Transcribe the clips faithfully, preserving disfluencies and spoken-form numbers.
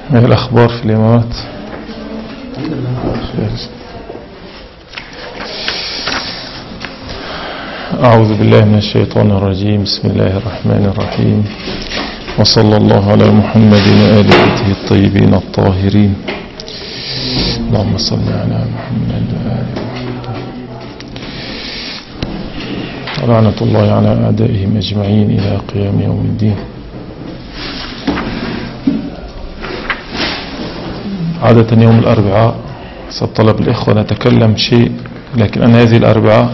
ما الأخبار في الإمارات؟ أعوذ بالله من الشيطان الرجيم. بسم الله الرحمن الرحيم، وصلى الله على محمد وآل بيته الطيبين الطاهرين. اللهم صل على محمد وآل لعنة الله على أعدائهم أجمعين إلى قيام يوم الدين. عادة يوم الأربعاء سطلب الإخوة نتكلم شيء، لكن أنا هذه الأربعاء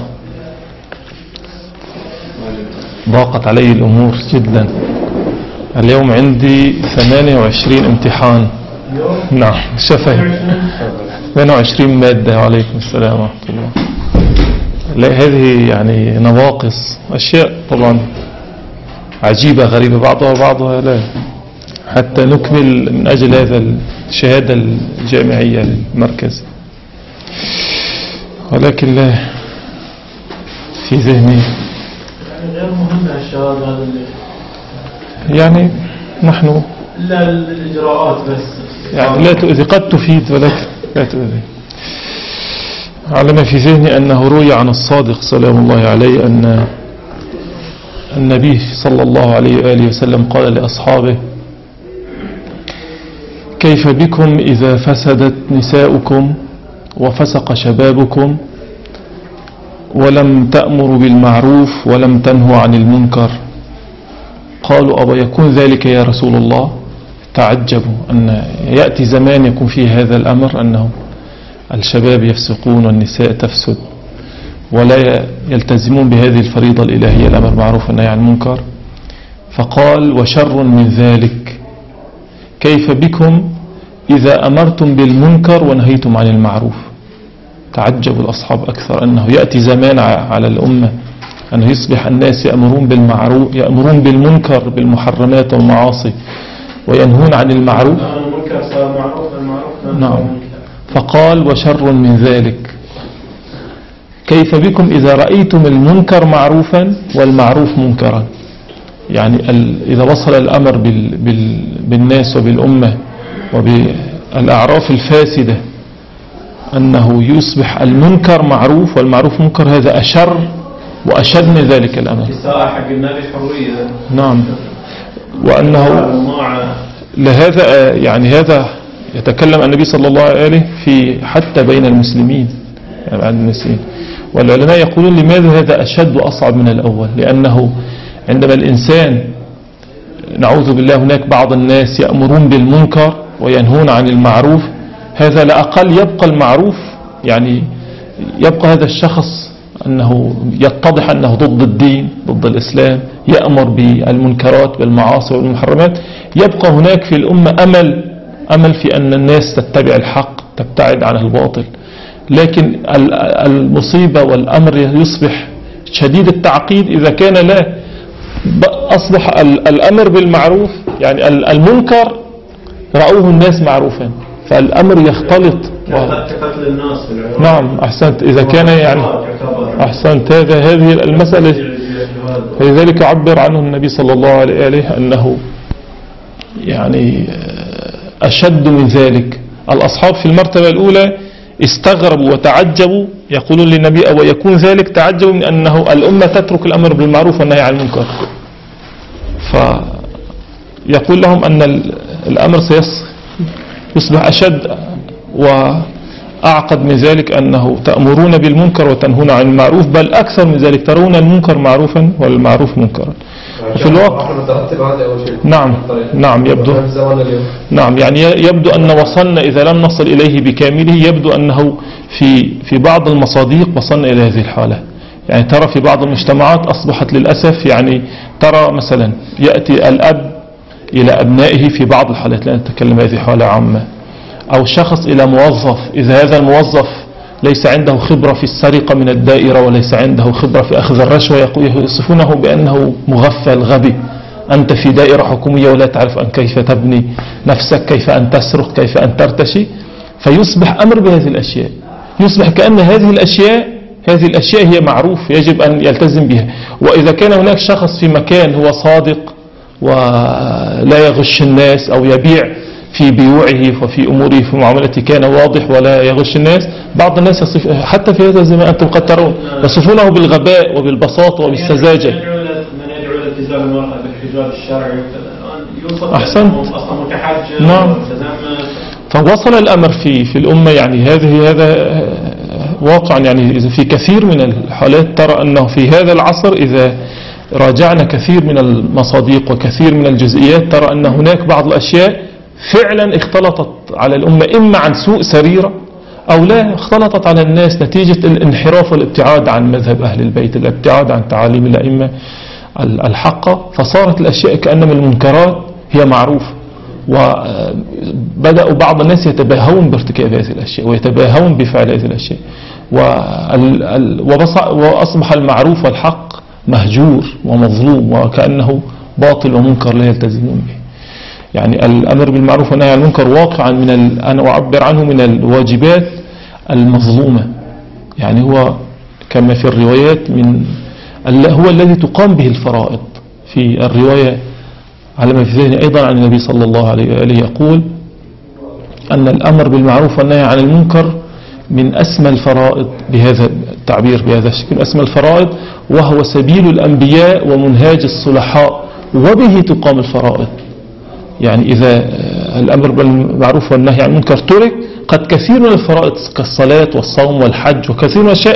ضاقت علي الأمور جدا. اليوم عندي ثمانية وعشرين امتحان. نعم شفهي ثمانية وعشرين مادة. وعليكم السلام ورحمة الله. لا هذه يعني نواقص أشياء طبعا عجيبة غريبة بعضها وبعضها لا، حتى نكمل من أجل هذا الشهادة الجامعية للمركز. ولكن لا في ذهني غير مهم الشهادة هذا يعني نحن لا الإجراءات بس يعني لا تؤذي، قد تفيد ولكن لا تؤذي. على ما في ذهني أنه روي عن الصادق سلام الله عليه أن النبي صلى الله عليه وآله وسلم قال لأصحابه: كيف بكم إذا فسدت نساؤكم وفسق شبابكم ولم تأمروا بالمعروف ولم تنهوا عن المنكر؟ قالوا: أو يكون ذلك يا رسول الله؟ تعجبوا أن يأتي زمان يكون فيه هذا الأمر، أنه الشباب يفسقون والنساء تفسد ولا يلتزمون بهذه الفريضة الإلهية، الأمر بالمعروف والنهي عن المنكر. فقال: وشر من ذلك، كيف بكم إذا أمرتم بالمنكر ونهيتم عن المعروف؟ تعجب الأصحاب أكثر أنه يأتي زمان على الأمة أنه يصبح الناس يأمرون بالمعروف يأمرون بالمنكر بالمحرمات والمعاصي وينهون عن المعروف. نعم. فقال: وشر من ذلك، كيف بكم إذا رأيتم المنكر معروفا والمعروف منكرا؟ يعني إذا وصل الأمر بال بال بالناس وبالأمة وبالأعراف الفاسدة أنه يصبح المنكر معروف والمعروف منكر، هذا أشر وأشد من ذلك الأمر. حق النبي حرية. نعم. وأنه لهذا يعني هذا يتكلم النبي صلى الله عليه وآله في حتى بين المسلمين يعني عند المسلمين. والعلماء يقولون لماذا هذا أشد وأصعب من الأول؟ لأنه عندما الإنسان نعوذ بالله هناك بعض الناس يأمرون بالمنكر وينهون عن المعروف، هذا لأقل يبقى المعروف، يعني يبقى هذا الشخص أنه يتضح أنه ضد الدين ضد الإسلام، يأمر بالمنكرات بالمعاصي والمحرمات. يبقى هناك في الأمة أمل أمل في أن الناس تتبع الحق تبتعد عن الباطل. لكن المصيبة والأمر يصبح شديد التعقيد إذا كان لا أصبح الأمر بالمعروف يعني المنكر رأوه الناس معروفا، فالأمر يختلط. قتل الناس. نعم أحسنت. إذا كان يعني أحسنت هذا هذه المسألة. فلذلك عبر عنه النبي صلى الله عليه وآله أنه يعني أشد من ذلك. الأصحاب في المرتبة الأولى استغربوا وتعجبوا، يقولون للنبي: أو يكون ذلك؟ تعجبوا من أنه الأمة تترك الأمر بالمعروف والنهي عن المنكر. فيقول لهم أن الأمر سيصبح أشد وأعقد من ذلك، أنه تأمرون بالمنكر وتنهون عن المعروف، بل أكثر من ذلك ترون المنكر معروفا والمعروف منكرا. وفي الواقع نعم نعم يبدو نعم يعني يبدو أن وصلنا، إذا لم نصل إليه بكامله يبدو أنه في في بعض المصادق وصلنا إلى هذه الحالة. يعني ترى في بعض المجتمعات أصبحت للأسف، يعني ترى مثلا يأتي الأب إلى أبنائه في بعض الحالات، لا نتكلم هذه حالة عامة، أو شخص إلى موظف، إذا هذا الموظف ليس عنده خبرة في السرقة من الدائرة وليس عنده خبرة في أخذ الرشوة، يصفونه بأنه مغفل غبي، أنت في دائرة حكومية ولا تعرف أن كيف تبني نفسك، كيف أن تسرق، كيف أن ترتشي. فيصبح أمر بهذه الأشياء، يصبح كأن هذه الأشياء هذه الأشياء هي معروف يجب أن يلتزم بها. وإذا كان هناك شخص في مكان هو صادق ولا يغش الناس أو يبيع في بيوعه وفي أموره في معاملته كان واضح ولا يغش الناس. بعض الناس يصف حتى في هذا الزمان أنتم قد ترون يصفونه بالغباء وبالبساطة وبالسذاجة. من يدعو إلى التزام المرأة بالحجاب الشرعي يوصف أحسنت. أصلا متحجر. نعم. فوصل الأمر في في الأمة يعني هذه هذا واقع يعني في كثير من الحالات ترى أنه في هذا العصر إذا راجعنا كثير من المصادق وكثير من الجزئيات ترى أن هناك بعض الأشياء فعلا اختلطت على الأمة إما عن سوء سريرة أو لا اختلطت على الناس نتيجة الانحراف والابتعاد عن مذهب أهل البيت، الابتعاد عن تعاليم الأئمة الحقة، فصارت الأشياء كأنما المنكرات هي معروفة. وبدأوا بعض الناس يتباهون بارتكاب هذه الأشياء ويتباهون بفعل هذه الأشياء، وأصبح المعروف والحق مهجور ومظلوم وكأنه باطل ومنكر لا يلتزمون به. يعني الأمر بالمعروف والنهي عن المنكر واقعا من أنا أعبر عنه من الواجبات المظلومة، يعني هو كما في الروايات من هو الذي تقام به الفرائض. في الرواية على ما في ذهني أيضا عن النبي صلى الله عليه وآله يقول أن الأمر بالمعروف والنهي عن المنكر من أسمى الفرائض، بهذا التعبير بهذا الشكل، أسمى الفرائض، وهو سبيل الأنبياء ومنهاج الصلحاء وبه تقام الفرائض. يعني إذا الأمر بالمعروف والنهي عن المنكر ترك قد كثير من الفرائض كالصلاة والصوم والحج وكثير من الأشياء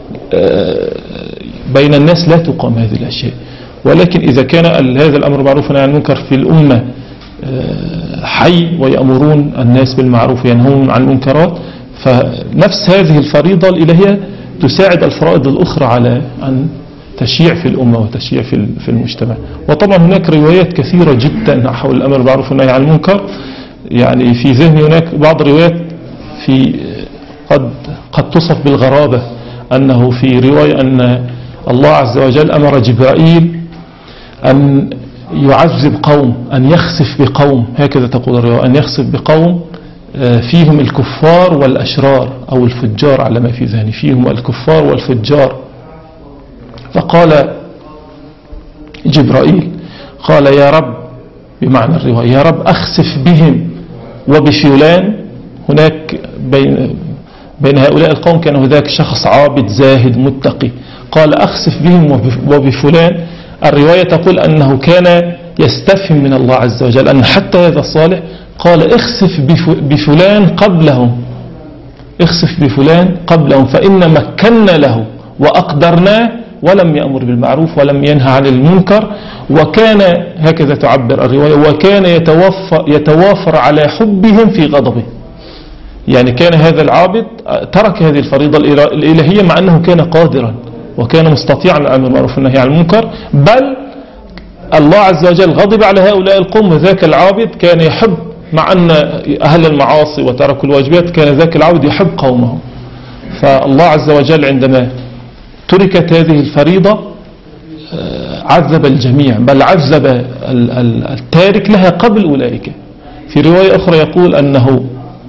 بين الناس لا تقام هذه الأشياء. ولكن إذا كان هذا الأمر بالمعروف والنهي عن المنكر في الأمة حي ويأمرون الناس بالمعروف وينهون عن المنكرات، فنفس هذه الفريضة الإلهية تساعد الفرائض الأخرى على أن تشيع في الأمة وتشيع في المجتمع. وطبعا هناك روايات كثيرة جدا حول الأمر بالمعروف والنهي عن المنكر. يعني في ذهني هناك بعض الروايات في قد قد تصف بالغرابة، أنه في رواية أن الله عز وجل أمر جبرائيل أن يعذب قوم، أن يخسف بقوم، هكذا تقول الرواية، أن يخسف بقوم فيهم الكفار والأشرار أو الفجار على ما في ذهني، فيهم الكفار والفجار. فقال جبرائيل قال يا رب، بمعنى الرواية، يا رب أخسف بهم وبفلان. هناك بين بين هؤلاء القوم كان هناك شخص عابد زاهد متقي، قال أخسف بهم وبفلان. الرواية تقول أنه كان يستفهم من الله عز وجل أن حتى هذا الصالح قال اخسف بفلان قبلهم، اخسف بفلان قبلهم فإن مكنا له وأقدرناه ولم يأمر بالمعروف ولم ينهى عن المنكر. وكان هكذا تعبر الرواية وكان يتوافر, يتوافر على حبهم في غضبه. يعني كان هذا العابد ترك هذه الفريضة الإلهية مع أنه كان قادرا وكان مستطيعا الأمر بالمعروف والنهي عن المنكر، بل الله عز وجل غضب على هؤلاء القوم، وذاك العابد كان يحب، مع أن أهل المعاصي وتركوا الواجبات كان ذاك العابد يحب قومه. فالله عز وجل عندما تركت هذه الفريضة عذب الجميع، بل عذب التارك لها قبل أولئك. في رواية أخرى يقول أنه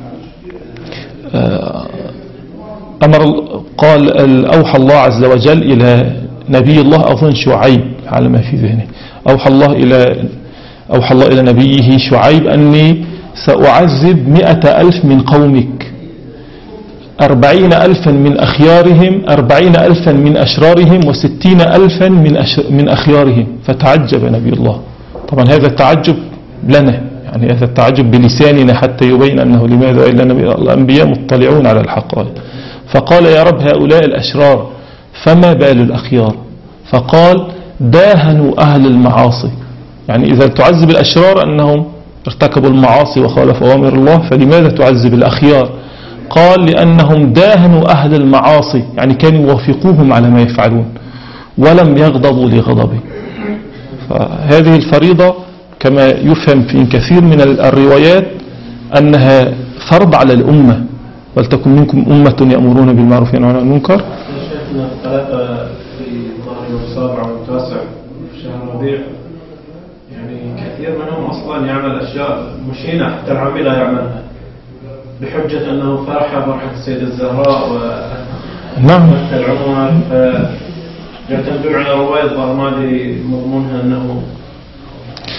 أمر قال أوحى الله عز وجل إلى نبي الله أظن شعيب على ما في ذهنه، أوحى الله إلى أوحى الله إلى نبيه شعيب أني سأعذب مئة ألف من قومك، أربعين ألفا من أخيارهم، أربعين ألفا من أشرارهم، وستين ألفا من, من أخيارهم. فتعجب نبي الله. طبعا هذا التعجب لنا، يعني هذا التعجب بلساننا حتى يبين أنه لماذا إلا الأنبياء مطلعون على الحقائق. فقال يا رب هؤلاء الأشرار فما بال الأخيار؟ فقال داهنوا أهل المعاصي. يعني إذا تعذب الأشرار أنهم ارتكبوا المعاصي وخالفوا أوامر الله، فلماذا تعذب الأخيار؟ قال لأنهم داهنوا أهل المعاصي، يعني كانوا يوافقوهم على ما يفعلون ولم يغضبوا لغضبه. فهذه الفريضة كما يفهم في كثير من الروايات أنها فرض على الأمة، ولتكن منكم أمة يأمرون بالمعروف وينهون عن المنكر. شيخنا الثلاثة في ظهر السابع والتاسع في شهر ربيع، يعني كثير منهم أصلا يعمل أشياء مشينة حتى العاملة يعملها بحجة أنه فرحة فرحة السيدة الزهراء و نعم العمر، فيعتمدون على رواية ظهر ماضي مضمونها أنه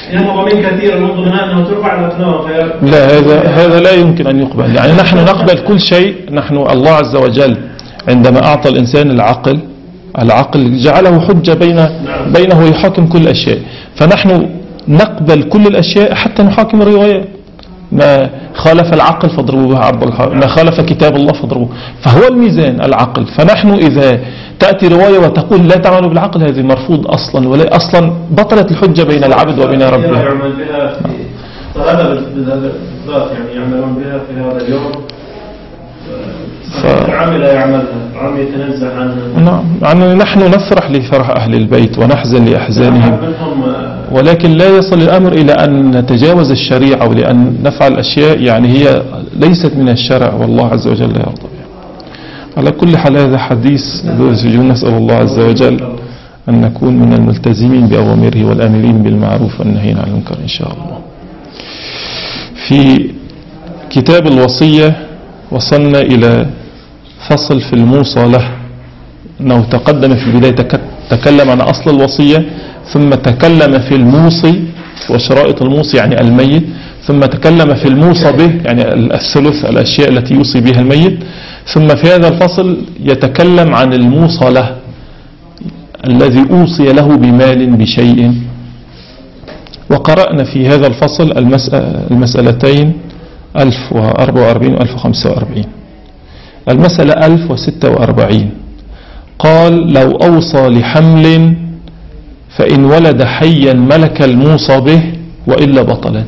يعني ضمين كثير من ضمنها أنه ترفع الأكناف. لا، هذا هذا لا يمكن أن يقبل. يعني نحن نقبل كل شيء. نحن الله عز وجل عندما أعطى الإنسان العقل العقل جعله حجة بين بينه ويحاكم كل الأشياء. فنحن نقبل كل الأشياء حتى نحاكم الروايات. ما خالف العقل فاضربوه بعرض، ما خالف كتاب الله فاضربوه. فهو الميزان العقل. فنحن إذا تأتي رواية وتقول لا تعملوا بالعقل، هذه مرفوض أصلا، ولا أصلا بطلت الحجة بين العبد وبين ربه. يعمل بها في هذا بالذات، يعني يعملون بها في هذا اليوم. ف... عامل يعملها، عم يتنزه عنها. نعم، يعني نحن نفرح لفرح أهل البيت ونحزن لأحزانهم، ولكن لا يصل الأمر إلى أن نتجاوز الشريعة ولأن نفعل أشياء يعني هي ليست من الشرع والله عز وجل لا يرضى بها. على كل حال هذا حديث سجون. نسأل الله عز وجل أن نكون من الملتزمين بأوامره والآمرين بالمعروف والنهيين عن المنكر إن شاء الله. في كتاب الوصية وصلنا إلى فصل في الموصى له، أنه تقدم في البداية تكلم عن أصل الوصية، ثم تكلم في الموصي وشرائط الموصي يعني الميت، ثم تكلم في الموصى به يعني الثلث الأشياء التي يوصي بها الميت، ثم في هذا الفصل يتكلم عن الموصى له الذي أوصي له بمال بشيء. وقرأنا في هذا الفصل المسألتين ألف وأربعة وأربعين وألف وخمسة وأربعين. المسألة ألف وستة وأربعين قال: لو أوصى لحمل فإن ولد حيا ملك الموصى به وإلا بطلا.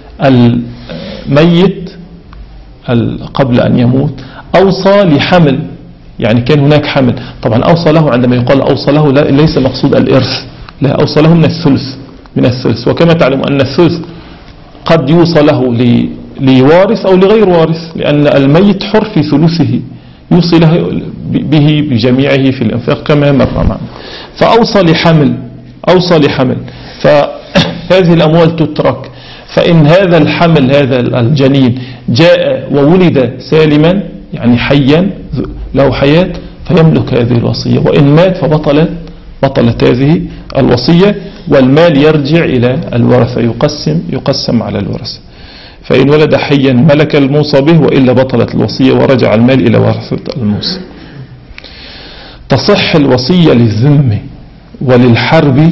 الميت قبل أن يموت أوصى لحمل، يعني كان هناك حمل. طبعا أوصى له، عندما يقال أوصى له ليس مقصود الإرث، لا، أوصى له من الثلث من الثلث. وكما تعلم أن الثلث قد يوصى له لوارث أو لغير وارث، لأن الميت حر في ثلثه يوصي له به بجميعه في الإنفاق كما مر معنا. فأوصى لحمل أوصى لحمل فهذه الأموال تترك. فإن هذا الحمل هذا الجنين جاء وولد سالما يعني حيا له حياة فيملك هذه الوصية، وإن مات فبطلت بطلت هذه الوصية، والمال يرجع إلى الورثة، يقسم يقسم على الورثة. فإن ولد حيا ملك الموصى به وإلا بطلت الوصية ورجع المال إلى ورثة الموصى. تصح الوصية للذم وللحرب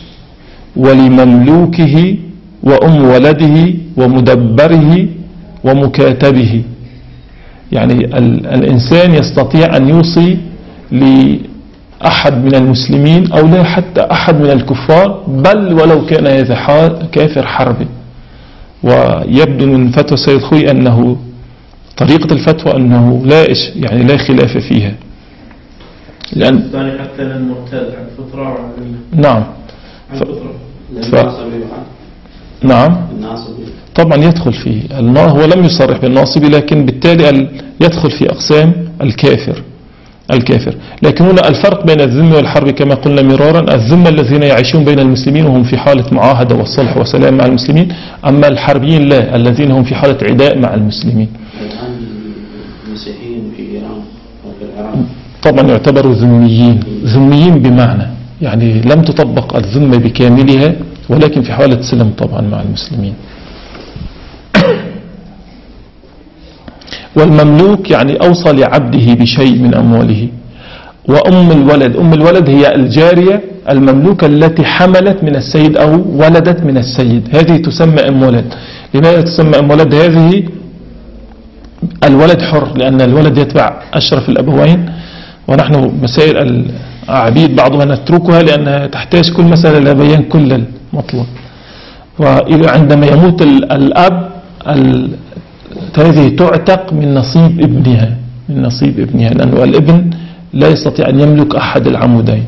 ولمملوكه وأم ولده ومدبره ومكاتبه. يعني الإنسان يستطيع أن يوصي لأحد من المسلمين أو لا حتى أحد من الكفار، بل ولو كان هذا كافر حربي. ويبدو من فتوى سيد خوي أنه طريقة الفتوى أنه لا يعني لا خلاف فيها، لأن حتى للمرتد عن فطرة. نعم ف... ف... نعم طبعا يدخل فيه. هو لم يصرح بالناصب، لكن بالتالي يدخل في أقسام الكافر الكافر. لكن هنا الفرق بين الذم والحرب كما قلنا مرارا: الذم الذين يعيشون بين المسلمين وهم في حالة معاهدة والصلح وسلام مع المسلمين، أما الحربيين لا، الذين هم في حالة عداء مع المسلمين. الآن المسيحيين في إيران وفي العراق طبعا يعتبروا ذميين ذميين بمعنى يعني لم تطبق الذمة بكاملها، ولكن في حالة سلم طبعا مع المسلمين. والمملوك يعني أوصى لعبده بشيء من أمواله. وأم الولد أم الولد هي الجارية المملوكة التي حملت من السيد أو ولدت من السيد، هذه تسمى أم ولد. لماذا تسمى أم ولد؟ هذه الولد حر، لأن الولد يتبع أشرف الأبوين، ونحن مسائل العبيد بعضها نتركها لأنها تحتاج كل مسألة إلى بيان كل المطلب. وعندما يموت الأب هذه تعتق من نصيب ابنها من نصيب ابنها لأنه الابن لا يستطيع أن يملك أحد العمودين.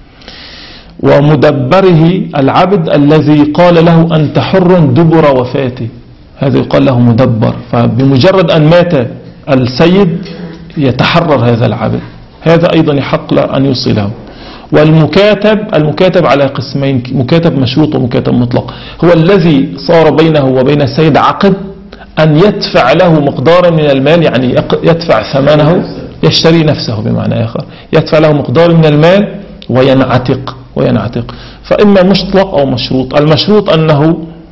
ومدبره العبد الذي قال له أنت حر دبر وفاته، هذا يقال له مدبر. فبمجرد أن مات السيد يتحرر هذا العبد، هذا أيضا يحق له أن يوصي له. والمكاتب المكاتب على قسمين: مكاتب مشروط ومكاتب مطلق. هو الذي صار بينه وبين السيد عقد أن يدفع له مقدارا من المال، يعني يدفع ثمنه، يشتري نفسه بمعنى آخر، يدفع له مقدار من المال وينعتق وينعتق فإما مطلق أو مشروط. المشروط أنه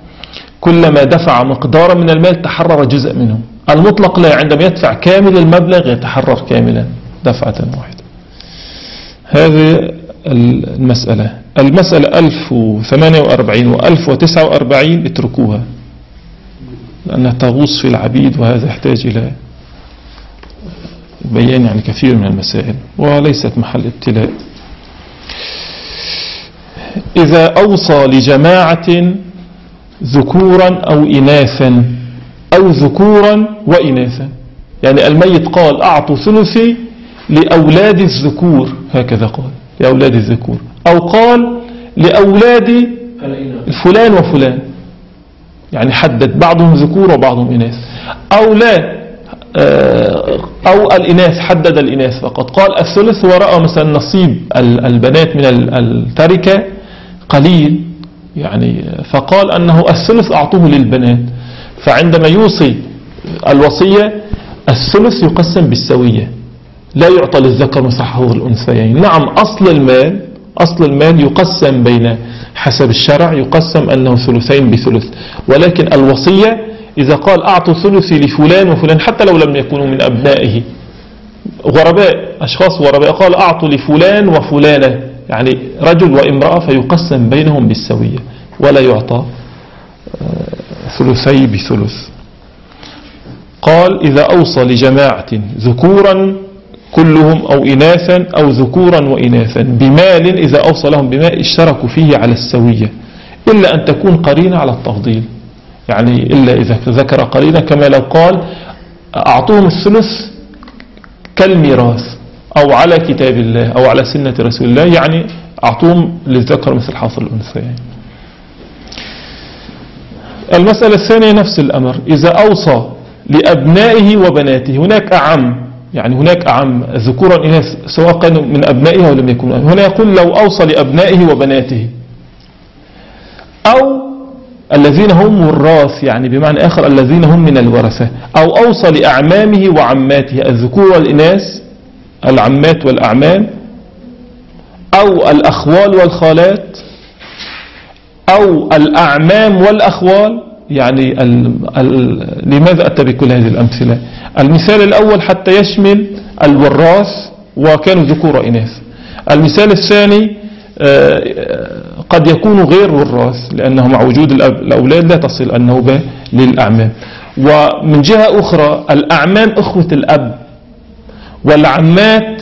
كلما دفع مقدارا من المال تحرر جزء منه. المطلق لا، عندما يدفع كامل المبلغ يتحرر كاملا دفعة واحدة. هذه المسألة. المسألة ألف وثمانية وأربعين وألف وتسعة وأربعين اتركوها لأنها تغوص في العبيد، وهذا يحتاج إلى بيان يعني كثير من المسائل وليست محل ابتلاء. إذا أوصى لجماعة ذكورا أو إناثا أو ذكورا وإناثا، يعني الميت قال أعطوا ثلثي لأولاد الذكور، هكذا قال لأولاد الذكور، أو قال لأولاد فلان وفلان، يعني حدد بعضهم ذكور وبعضهم إناث، أو لا أو الإناث حدد الإناث فقط، قال الثلث ورأى مثلا نصيب البنات من التركة قليل يعني، فقال أنه الثلث أعطوه للبنات، فعندما يوصي الوصية الثلث يقسم بالسوية، لا يعطى للذكر مثل حظ الأنثيين. نعم أصل المال أصل المال يقسم بين حسب الشرع، يقسم أنه ثلثين بثلث، ولكن الوصية إذا قال أعطوا ثلثي لفلان وفلان حتى لو لم يكونوا من أبنائه، غرباء أشخاص غرباء، قال أعطوا لفلان وفلانة، يعني رجل وامرأة، فيقسم بينهم بالسوية ولا يعطى ثلثي بثلث. قال إذا أوصى لجماعة ذكورا كلهم أو إناثا أو ذكورا وإناثا بمال، إذا أوصى لهم بمال اشتركوا فيه على السوية إلا أن تكون قرينة على التفضيل، يعني إلا إذا ذكر قرينة، كما لو قال أعطوهم الثلث كالميراث أو على كتاب الله أو على سنة رسول الله، يعني أعطوهم للذكر مثل حظ الأنثيين. المسألة الثانية نفس الأمر، إذا أوصى لأبنائه وبناته، هناك أعم، يعني هناك أعم ذكورا إناث سواء كانوا من أبنائه أو لم يكونوا. هنا يقول لو أوصى لأبنائه وبناته أو الذين هم وراث، يعني بمعنى آخر الذين هم من الورثة، أو أوصى لأعمامه وعماته الذكور والإناث، العمات والأعمام، أو الأخوال والخالات، أو الأعمام والأخوال، يعني ال ال لماذا أتى بكل هذه الأمثلة؟ المثال الأول حتى يشمل الوراث وكانوا ذكور وإناث. المثال الثاني قد يكون غير وراث لأنه مع وجود الأولاد لا تصل النوبة للأعمام. ومن جهة أخرى الأعمام أخوة الأب والعمات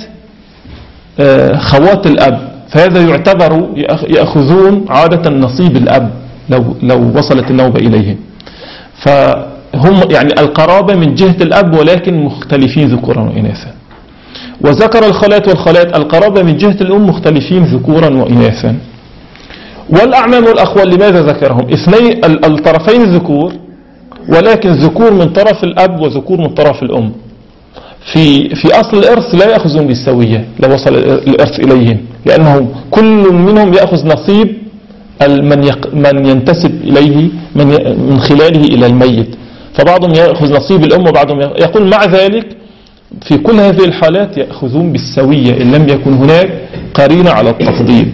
خوات الأب، فهذا يعتبر يأخذون عادة نصيب الأب لو, لو وصلت النوبة إليهم، فهم يعني القرابة من جهة الأب ولكن مختلفين ذكورا وإناثا. وذكر الخالات والخالات القرابة من جهة الأم مختلفين ذكورا وإناثا. والأعمام والأخوال لماذا ذكرهم؟ اثنين الطرفين ذكور، ولكن ذكور من طرف الأب وذكور من طرف الأم. في في أصل الإرث لا يأخذون بالسوية لو وصل الإرث إليهم، لأنه كل منهم يأخذ نصيب من من ينتسب إليه من من خلاله إلى الميت، فبعضهم يأخذ نصيب الأم وبعضهم يقول مع ذلك في كل هذه الحالات يأخذون بالسوية إن لم يكن هناك قرينة على التفضيل.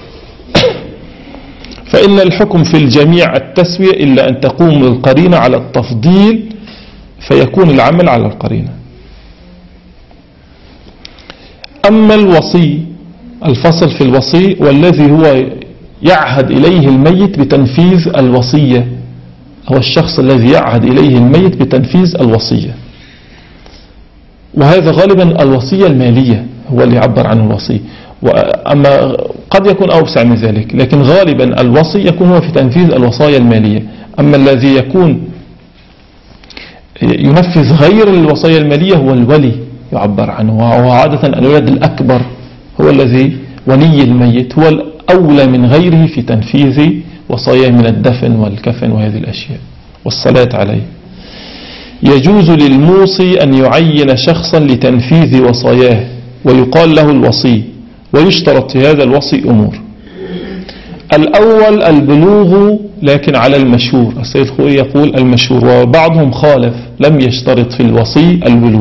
فإن الحكم في الجميع التسوية إلا أن تقوم القرينة على التفضيل فيكون العمل على القرينة. أما الوصي، الفصل في الوصي والذي هو يعهد إليه الميت بتنفيذ الوصية، هو الشخص الذي يعهد إليه الميت بتنفيذ الوصية، وهذا غالبا الوصية المالية هو اللي يعبر عنه الوصي، أما قد يكون أوسع من ذلك، لكن غالبا الوصي يكون هو في تنفيذ الوصايا المالية. أما الذي يكون ينفذ غير الوصايا المالية هو الولي يعبر عنه، وهو عادة الولد الأكبر هو الذي ولي الميت، هو الأولى من غيره في تنفيذ وصاياه من الدفن والكفن وهذه الأشياء والصلاة عليه. يجوز للموصي أن يعين شخصا لتنفيذ وصاياه ويقال له الوصي، ويشترط في هذا الوصي أمور. الأول البلوغ، لكن على المشهور، السيد خوي يقول المشهور، وبعضهم خالف لم يشترط في الوصي البلوغ.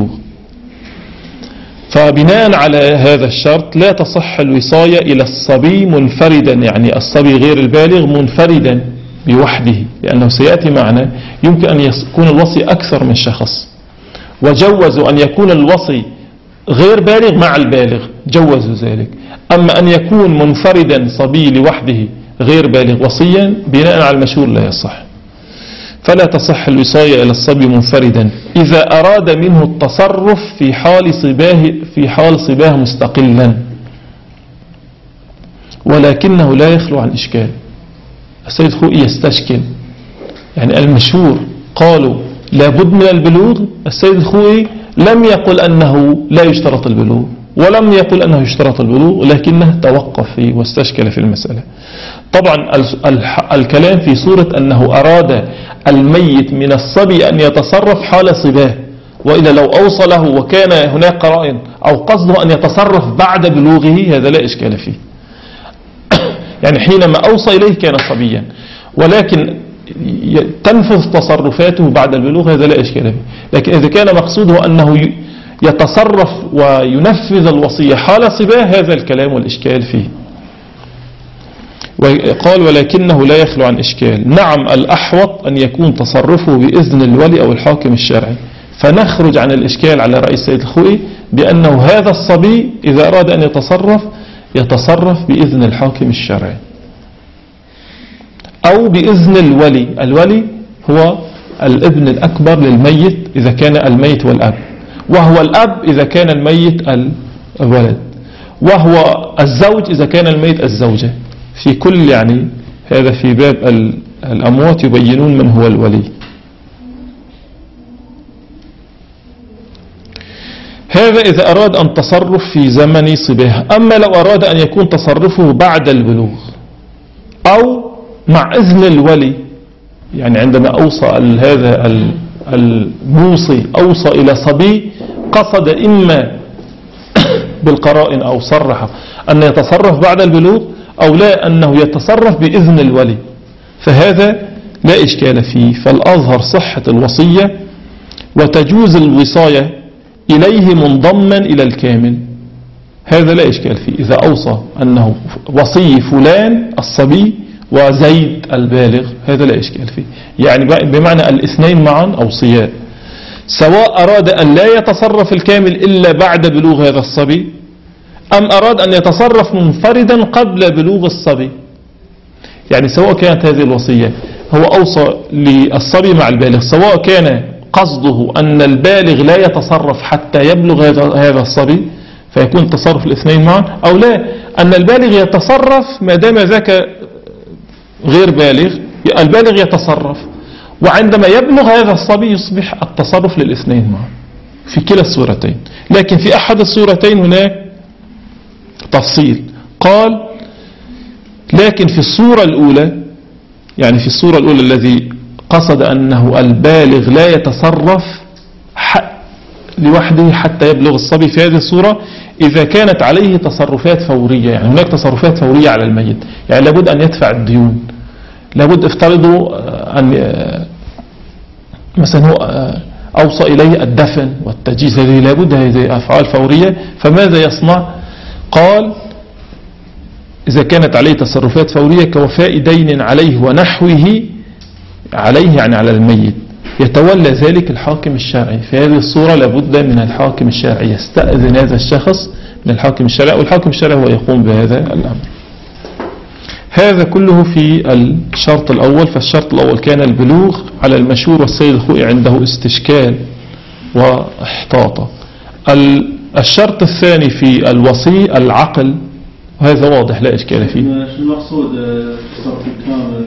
فبناء على هذا الشرط لا تصح الوصاية إلى الصبي منفردا، يعني الصبي غير البالغ منفردا بوحده، لأنه سيأتي معنا يمكن أن يكون الوصي أكثر من شخص، وجوزوا أن يكون الوصي غير بالغ مع البالغ، جوزوا ذلك. أما أن يكون منفردا صبي لوحده غير بالغ وصيا بناء على المشهور لا يصح. فلا تصح الوصاية إلى الصبي منفردا إذا أراد منه التصرف في حال صباه في حال صباه مستقلا، ولكنه لا يخلو عن إشكال. السيد خوئي يستشكل، يعني المشهور قالوا لابد من البلوغ، السيد الخوئي لم يقل أنه لا يشترط البلوغ ولم يقل أنه يشترط البلوغ، لكنه توقف فيه واستشكل في المسألة. طبعا الكلام في صورة أنه أراد الميت من الصبي أن يتصرف حال صباه، وإذا لو أوصى له وكان هناك قرائن أو قصده أن يتصرف بعد بلوغه هذا لا إشكال فيه. يعني حينما أوصى إليه كان صبيا، ولكن تنفذ تصرفاته بعد البلوغ هذا لا إشكال فيه. لكن إذا كان مقصوده أنه يتصرف وينفذ الوصية حال صباه هذا الكلام والإشكال فيه. وقال ولكنه لا يخلو عن إشكال. نعم الأحوط أن يكون تصرفه بإذن الولي أو الحاكم الشرعي، فنخرج عن الإشكال على رأي السيد الخوئي بأنه هذا الصبي إذا أراد أن يتصرف يتصرف بإذن الحاكم الشرعي أو بإذن الولي. الولي هو الابن الأكبر للميت إذا كان الميت والأب، وهو الأب إذا كان الميت الولد، وهو الزوج إذا كان الميت الزوجة. في كل يعني هذا في باب الأموات يبينون من هو الولي. هذا إذا أراد أن تصرف في زمن صباه. أما لو أراد أن يكون تصرفه بعد البلوغ أو مع إذن الولي، يعني عندما أوصى هذا الموصي أوصى إلى صبي قصد إما بالقرائن أو صرح أن يتصرف بعد البلوغ أو لا أنه يتصرف بإذن الولي، فهذا لا إشكال فيه. فالأظهر صحة الوصية وتجوز الوصاية إليه منضما إلى الكامل، هذا لا إشكال فيه. إذا أوصى أنه وصي فلان الصبي وزيد البالغ هذا لا إشكال فيه، يعني بمعنى الاثنين معا أوصياء، سواء أراد أن لا يتصرف الكامل إلا بعد بلوغ هذا الصبي أم أراد أن يتصرف منفردا قبل بلوغ الصبي. يعني سواء كانت هذه الوصية هو أوصى للصبي مع البالغ، سواء كان قصده أن البالغ لا يتصرف حتى يبلغ هذا الصبي فيكون تصرف الاثنين معا، أو لا أن البالغ يتصرف ما دام ذاك غير بالغ، البالغ يتصرف وعندما يبلغ هذا الصبي يصبح التصرف للاثنين معا في كلا الصورتين. لكن في أحد الصورتين هناك تفصيل، قال لكن في الصورة الأولى، يعني في الصورة الأولى الذي قصد أنه البالغ لا يتصرف لوحده حتى يبلغ الصبي، في هذه الصورة إذا كانت عليه تصرفات فورية، يعني هناك تصرفات فورية على الميت، يعني لابد أن يدفع الديون، لابد افترضوا أن مثلا هو أوصى إليه الدفن والتجهيز، هذه لابد هذه أفعال فورية، فماذا يصنع؟ قال إذا كانت عليه تصرفات فورية كوفاء دين عليه ونحوه عليه، يعني على الميت، يتولى ذلك الحاكم الشرعي. في هذه الصورة لابد من الحاكم الشرعي، يستأذن هذا الشخص من الحاكم الشرعي، والحاكم الشرعي هو يقوم بهذا الأمر. هذا كله في الشرط الأول. فالشرط الأول كان البلوغ على المشهور، والسيد الخوئي عنده استشكال واحتاطة. الشرط الثاني في الوصي العقل، وهذا واضح لا إشكال فيه. شو المقصود التصرف الكامل؟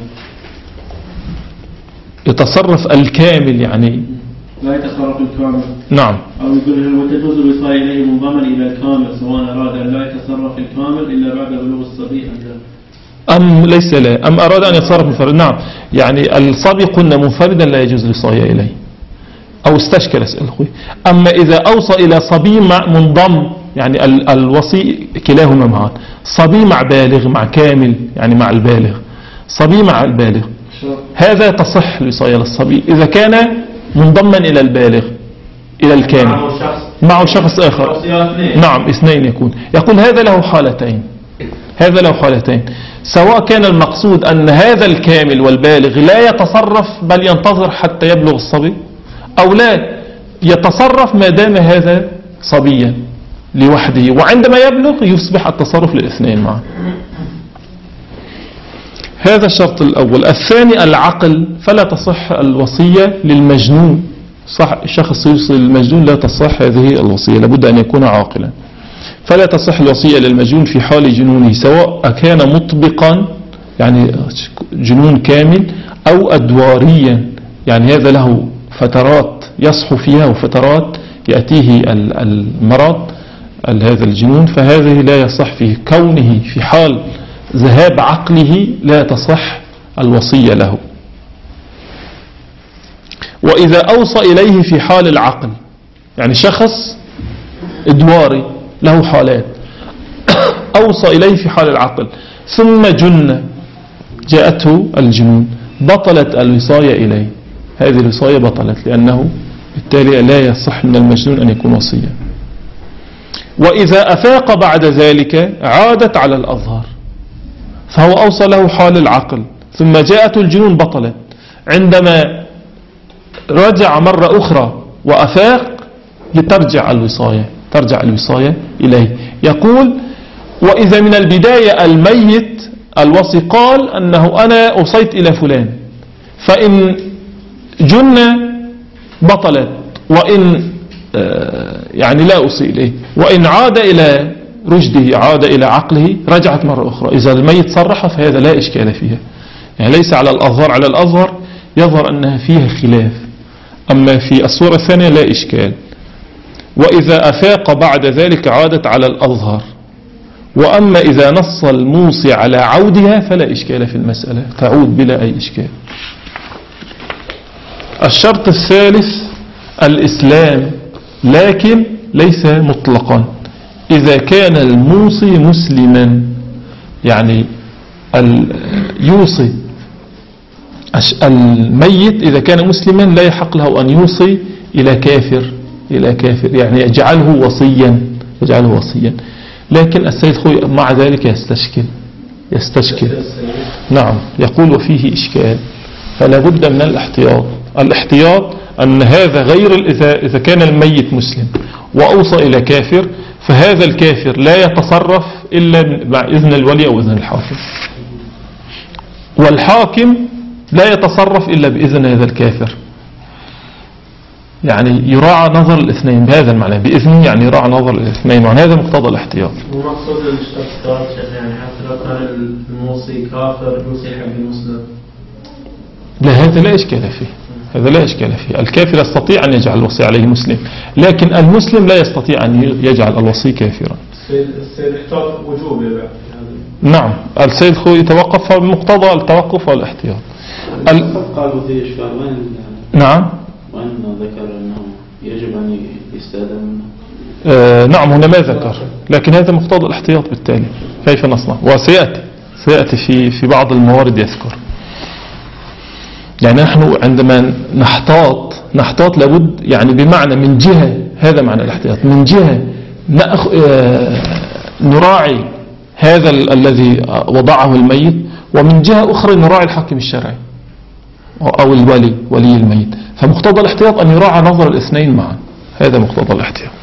يتصرف الكامل يعني لا يتصرف الكامل. نعم. أو يقول وتجوز الوصاية إليه منضما إلى الكامل سواء أراد أن لا يتصرف الكامل إلا بعد بلوغ الصبي أم ليس لا أم أراد أن يتصرف منفردا. نعم، يعني الصبي قلنا منفردا لا يجوز الوصاية إليه، أو استشكل أسأل أخوي. أما إذا أوصى إلى صبي مع منضم، يعني الوصي كلاهما معا، صبي مع بالغ مع كامل، يعني مع البالغ، صبي مع البالغ، هذا تصح الوصاية للصبي إذا كان منضما إلى البالغ إلى الكامل، معه شخص آخر. نعم اثنين يكون. يقول هذا له حالتين، هذا له حالتين. سواء كان المقصود أن هذا الكامل والبالغ لا يتصرف بل ينتظر حتى يبلغ الصبي، أو لا يتصرف ما دام هذا صبيا لوحده، وعندما يبلغ يصبح التصرف للاثنين معا. هذا الشرط الأول. الثاني العقل، فلا تصح الوصية للمجنون. صح الشخص يوصي للمجنون لا تصح هذه الوصية، لابد أن يكون عاقلا. فلا تصح الوصية للمجنون في حال جنونه، سواء كان مطبقا يعني جنون كامل أو أدواريا، يعني هذا له فترات يصحو فيها وفترات يأتيه المرض هذا الجنون، فهذه لا يصح فيه. كونه في حال ذهاب عقله لا تصح الوصية له. وإذا أوصى إليه في حال العقل، يعني شخص إدواري له حالات أوصى إليه في حال العقل ثم جن جاءته الجنون، بطلت الوصاية إليه، هذه الوصاية بطلت، لأنه بالتالي لا يصح من المجنون أن يكون وصيا. وإذا أفاق بعد ذلك عادت على الأظهر، فهو أوصى له حال العقل ثم جاءته الجنون بطلت. عندما رجع مرة أخرى وأفاق ترجع الوصاية ترجع الوصاية إليه. يقول: وإذا من البداية الميت الوصي قال أنه أنا أوصيت إلى فلان، فإن جن بطلت، وإن يعني لا أوصي إليه، وإن عاد إلى رشده عاد إلى عقله رجعت مرة أخرى. إذا الميت صرح فهذا لا إشكال فيها، يعني ليس على الأظهر. على الأظهر يظهر أنها فيها خلاف، أما في الصورة الثانية لا إشكال. وإذا أفاق بعد ذلك عادت على الأظهر. وأما إذا نص الموصي على عودها فلا إشكال في المسألة، تعود بلا أي إشكال. الشرط الثالث الإسلام، لكن ليس مطلقا. إذا كان الموصي مسلما، يعني يوصي الميت إذا كان مسلما لا يحق له أن يوصي إلى كافر إلى كافر يعني يجعله وصيا يجعله وصيا. لكن السيد خوي مع ذلك يستشكل يستشكل نعم، يقول وفيه إشكال، فلا بد من الاحتياط. الاحتياط أن هذا غير إذا كان الميت مسلم وأوصى إلى كافر، فهذا الكافر لا يتصرف إلا مع إذن الولي أو إذن الحاكم، والحاكم لا يتصرف إلا بإذن هذا الكافر. يعني يراعى نظر الاثنين بهذا المعنى، بإذنه يعني يراعى نظر الاثنين، معنى هذا مقتضى الاحتياط. ومقصود الاشتراطات يعني حتى لو كان الموصي كافر يوصي حق المسلم، لا هذا لا إشكال فيه، هذا لا إشكال فيه. الكافر يستطيع أن يجعل الوصي عليه مسلم، لكن المسلم لا يستطيع أن يجعل الوصي كافرا. السيد احتاط وجوب يعني. نعم، السيد خو يتوقف بمقتضى التوقف والاحتياط. ال... قالوا في إشكال وين؟ نعم، وين ذكر أنه يجب أن يستأذن منه؟ آه نعم، هنا ما ذكر، لكن هذا مقتضى الاحتياط، بالتالي كيف نصنع؟ وسيأتي سيأتي في في بعض الموارد يذكر. يعني نحن عندما نحتاط نحتاط لابد يعني بمعنى من جهة، هذا معنى الاحتياط، من جهة نأخ... آه نراعي هذا ال... الذي وضعه الميت، ومن جهة أخرى نراعي الحاكم الشرعي أو الولي ولي الميت. فمقتضى الاحتياط أن يراعى نظر الاثنين معا، هذا مقتضى الاحتياط.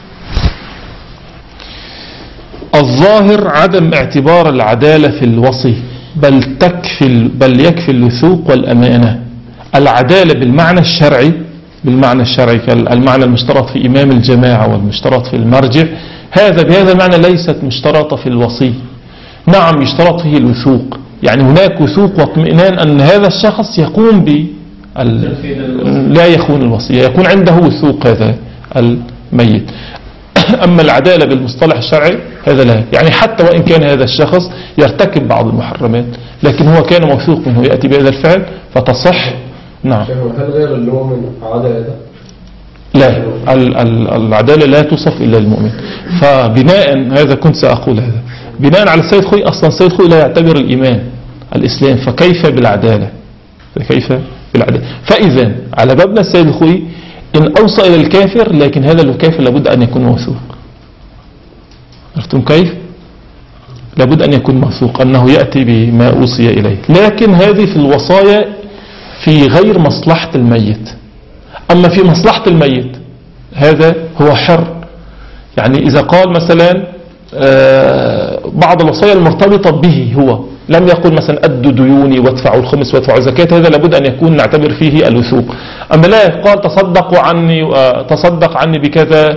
الظاهر عدم اعتبار العدالة في الوصي، بل تكفي بل يكفي الوثوق والأمانة. العدالة بالمعنى الشرعي بالمعنى الشرعي كالمعنى المشترط في إمام الجماعة والمشترط في المرجع، هذا بهذا المعنى ليست مشترطة في الوصي. نعم يشترط فيه الوثوق، يعني هناك وثوق واطمئنان أن هذا الشخص يقوم ب لا يخون الوصية، يكون عنده وثوق هذا الميت. أما العدالة بالمصطلح الشرعي هذا لا، يعني حتى وإن كان هذا الشخص يرتكب بعض المحرمات لكن هو كان موثوق منه يأتي بهذا الفعل فتصح. نعم. هل غير المؤمن عدالة؟ لا، العدالة لا توصف إلا المؤمن. فبناء هذا كنت سأقول هذا بناء على السيد خوي، أصلا السيد خوي لا يعتبر الإيمان الإسلام، فكيف بالعدالة فكيف بالعدالة فإذا على بابنا السيد خوي إن أوصى إلى الكافر، لكن هذا الكافر لابد أن يكون موثوق. عرفتم كيف؟ لابد أن يكون موثوق أنه يأتي بما أوصي إليه. لكن هذه في الوصايا في غير مصلحة الميت. أما في مصلحة الميت هذا هو حر. يعني إذا قال مثلا بعض الوصايا المرتبطة به هو لم يقل مثلا أدوا ديوني وادفعوا الخمس وادفعوا الزكاة، هذا لابد أن يكون نعتبر فيه الوثوق. أما لا قال تصدقوا عني تصدق عني بكذا،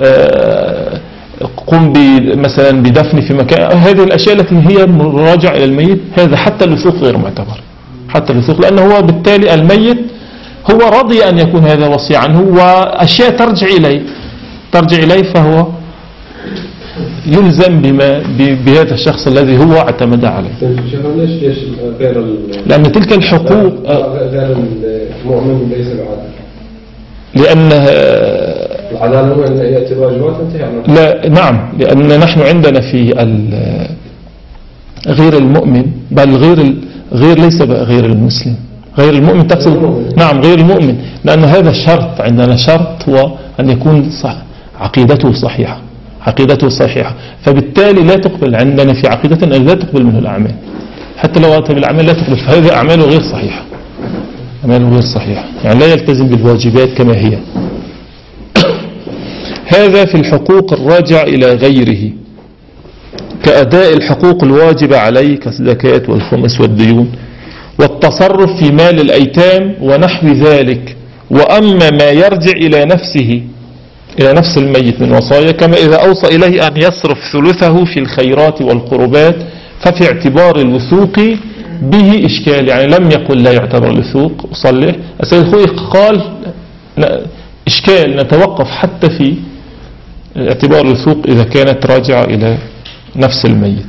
قم مثلا بدفني في مكان، هذه الأشياء التي هي راجع إلى الميت، هذا حتى الوثوق غير معتبر، حتى الوثوق، لأنه هو بالتالي الميت هو رضي أن يكون هذا وصي عنه، وأشياء ترجع إليه ترجع إليه فهو يلزم بما بهذا الشخص الذي هو اعتمد عليه. ليش ليش غير لأن تلك الحقوق غير المؤمن ليس بعادل؟ لأن العدالة هو أن يأتي الواجبات انتهى. لا نعم، لأن نحن عندنا في غير المؤمن، بل غير غير ليس بقى غير المسلم، غير المؤمن تقصد؟ نعم غير المؤمن، لأن هذا شرط عندنا، شرط هو أن يكون صح عقيدته صحيحة، عقيدته صحيحة، فبالتالي لا تقبل عندنا في عقيدتنا لا تقبل منه الأعمال، حتى لو أتى بالأعمال لا تقبل، فهذا أعماله غير صحيحة، أعماله غير صحيحة، يعني لا يلتزم بالواجبات كما هي. هذا في الحقوق الراجع إلى غيره، كأداء الحقوق الواجبة عليه كالزكاة والخمس والديون والتصرف في مال الأيتام ونحو ذلك. وأما ما يرجع إلى نفسه، إلى نفس الميت من وصايا، كما إذا أوصى إليه أن يصرف ثلثه في الخيرات والقربات، ففي اعتبار الوثوق به إشكال، يعني لم يقل لا يعتبر الوثوق، أصلح السيد الخوئي قال لا إشكال، نتوقف حتى في اعتبار الوثوق إذا كانت راجعة إلى نفس الميت.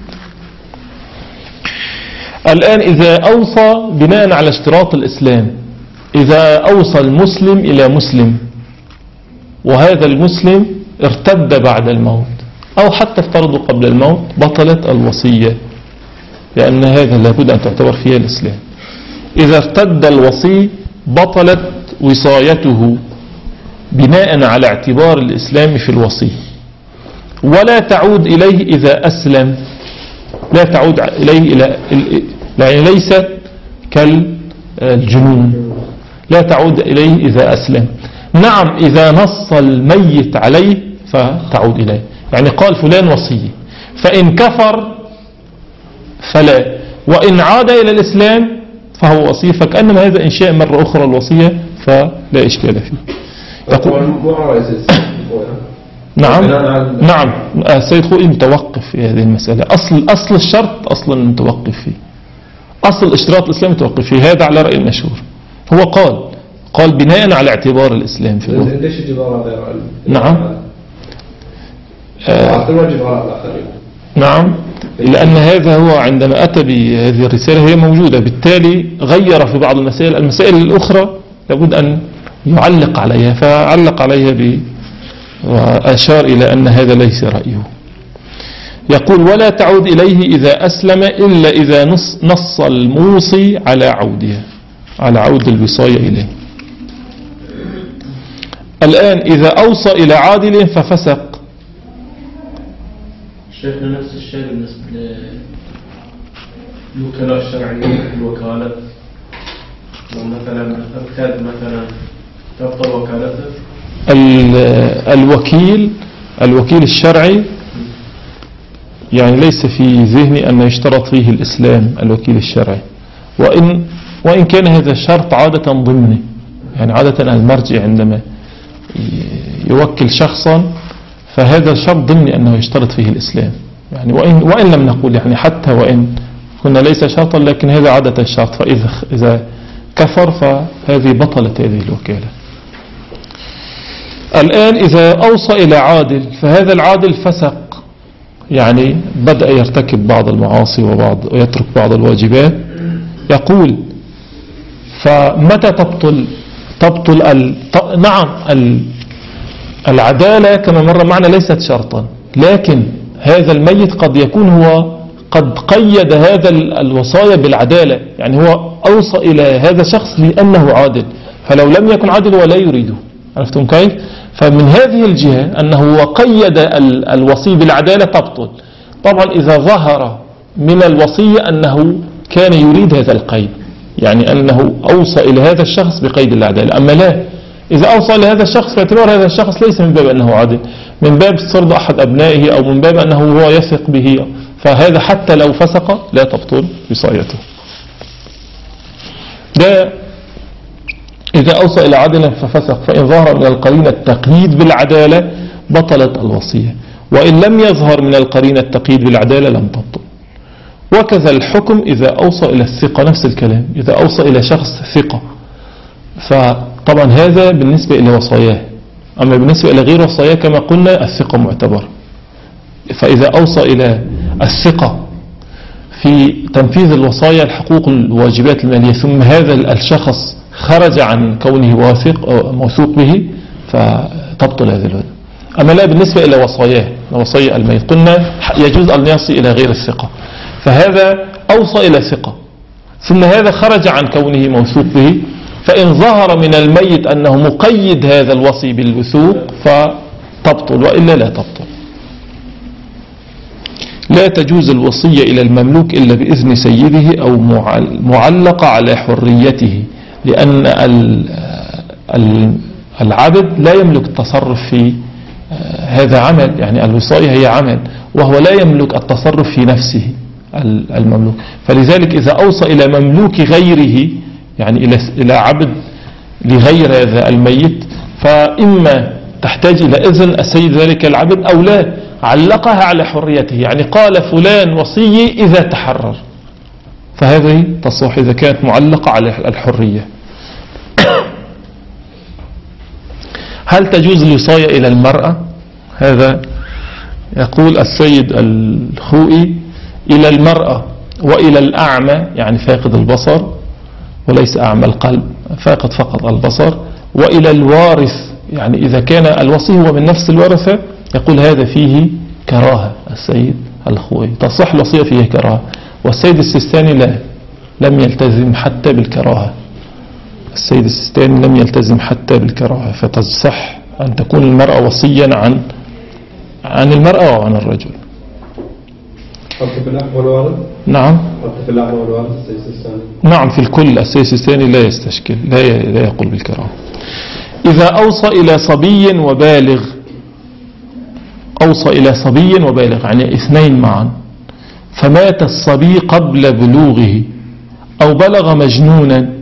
الآن إذا أوصى بناء على اشتراط الإسلام، إذا أوصى المسلم إلى مسلم وهذا المسلم ارتد بعد الموت أو حتى افترضوا قبل الموت، بطلت الوصية، لأن هذا لابد أن تعتبر فيها الإسلام. إذا ارتد الوصي بطلت وصايته بناء على اعتبار الإسلام في الوصي، ولا تعود إليه إذا أسلم، لا تعود إليه إلى يعني ليست كالجنون، لا تعود إليه إذا أسلم. نعم إذا نص الميت عليه فتعود إليه، يعني قال فلان وصي، فإن كفر فلا، وإن عاد إلى الإسلام فهو وصي، فكأنما هذا إنشاء مرة أخرى الوصية، فلا إشكال فيه. يقول نعم نعم السيد خوئي متوقف في هذه المسألة، أصل أصل الشرط أصلا متوقف فيه، أصل اشتراط الإسلام متوقف فيه، هذا على رأي المشهور. هو قال قال بناء على اعتبار الإسلام في الوقت. ليش اعتبار غير نعم آه نعم لأن هذا هو عندما أتى بهذه الرسالة هي موجودة، بالتالي غير في بعض المسائل، المسائل الأخرى لابد أن يعلق عليها، فعلق عليها ب وأشار إلى أن هذا ليس رأيه. يقول ولا تعود إليه إذا أسلم إلا إذا نص, نص الموصي على عودها، على عود الوصاية إليه. الآن إذا أوصى إلى عادل ففسق. شيخنا نفس الشيء بالنسبة للوكلاء الشرعيين، الوكالة مثلا الكاد مثلا تبطل وكالته. الوكيل الوكيل الشرعي يعني ليس في ذهني أن يشترط فيه الإسلام الوكيل الشرعي، وإن وإن كان هذا الشرط عادة ضمني، يعني عادة المرجع عندما يوكل شخصا فهذا الشرط ضمني أنه يشترط فيه الإسلام، يعني وإن وإن لم نقول يعني حتى وإن كنا ليس شرطا، لكن هذا عادة الشرط، فإذا إذا كفر فهذه بطلت هذه الوكالة. الآن إذا أوصى إلى عادل فهذا العادل فسق، يعني بدأ يرتكب بعض المعاصي وبعض ويترك بعض الواجبات. يقول فمتى تبطل تبطل ال... نعم ال... العدالة كما مر معنا ليست شرطا، لكن هذا الميت قد يكون هو قد قيد هذا الوصايا بالعدالة، يعني هو أوصى إلى هذا الشخص لأنه عادل، فلو لم يكن عادل ولا يريده، عرفتم كيف؟ فمن هذه الجهة أنه قيد الوصي بالعدالة تبطل، طبعا إذا ظهر من الوصية أنه كان يريد هذا القيد، يعني أنه أوصى إلى هذا الشخص بقيد العدالة. أما لا، إذا أوصى إلى هذا الشخص باعتبار هذا الشخص ليس من باب أنه عادل، من باب صرد أحد أبنائه أو من باب أنه هو يثق به، فهذا حتى لو فسق لا تبطل وصايته. ده إذا أوصى إلى عدل ففسق، فإن ظهر من القرينة التقييد بالعدالة بطلت الوصية، وإن لم يظهر من القرينة التقييد بالعدالة لم تبطل. وكذا الحكم إذا أوصى إلى الثقة، نفس الكلام، إذا أوصى إلى شخص ثقة، فطبعا هذا بالنسبة إلى وصاياه. أما بالنسبة إلى غير وصاياه كما قلنا الثقة معتبر. فإذا أوصى إلى الثقة في تنفيذ الوصايا الحقوق الواجبات المالية، ثم هذا الشخص خرج عن كونه واثق موثوق به، فتبطل هذه الوصية. أما لا بالنسبة إلى وصاياه، وصايا الميت قلنا يجوز أن يصي إلى غير الثقة، فهذا أوصى إلى ثقة ثم هذا خرج عن كونه موثوق به، فإن ظهر من الميت أنه مقيد هذا الوصي بالوثوق فتبطل، وإلا لا تبطل. لا تجوز الوصية إلى المملوك إلا بإذن سيده أو معلقة على حريته، لأن العبد لا يملك التصرف في هذا عمل، يعني الوصاية هي عمل، وهو لا يملك التصرف في نفسه المملوك. فلذلك إذا أوصى إلى مملوك غيره، يعني إلى إلى عبد لغير هذا الميت، فإما تحتاج إلى إذن السيد ذلك العبد أو لا، علقها على حريته، يعني قال فلان وصي إذا تحرر، فهذه تصح إذا كانت معلقة على الحرية. هل تجوز الوصاية إلى المرأة؟ هذا يقول السيد الخوئي إلى المرأة وإلى الأعمى، يعني فاقد البصر وليس أعمى القلب، فاقد فقط البصر، وإلى الوارث، يعني إذا كان الوصي هو من نفس الورثة، يقول هذا فيه كراهة. السيد الخوئي تصح الوصية فيه كراهة، والسيد السيستاني لا، لم يلتزم حتى بالكراهة. السيد السيستاني لم يلتزم حتى بالكراهة، فتصح أن تكون المرأة وصيا عن عن المرأة وعن الرجل. حتى في الأعمى والوارث؟ نعم. حتى في الأعمى والوارث السيد السيستاني؟ نعم، في الكل السيد السيستاني لا يستشكل، لا لا يقول بالكراهة. إذا أوصى إلى صبي وبالغ، أوصى إلى صبي وبالغ يعني اثنين معا، فمات الصبي قبل بلوغه أو بلغ مجنونا،